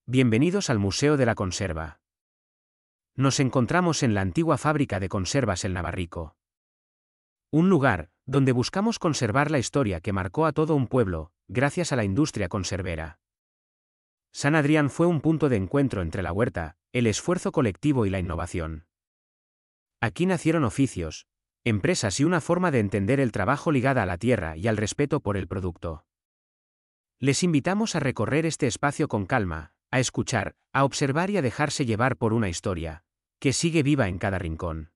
Bienvenidos al Museo de la Conserva. Nos encontramos en la antigua fábrica de conservas El Navarrico. Un lugar donde buscamos conservar la historia que marcó a todo un pueblo, gracias a la industria conservera. San Adrián fue un punto de encuentro entre la huerta, el esfuerzo colectivo y la innovación. Aquí nacieron oficios, empresas y una forma de entender el trabajo ligada a la tierra y al respeto por el producto. Les invitamos a recorrer este espacio con calma, a escuchar, a observar y a dejarse llevar por una historia que sigue viva en cada rincón.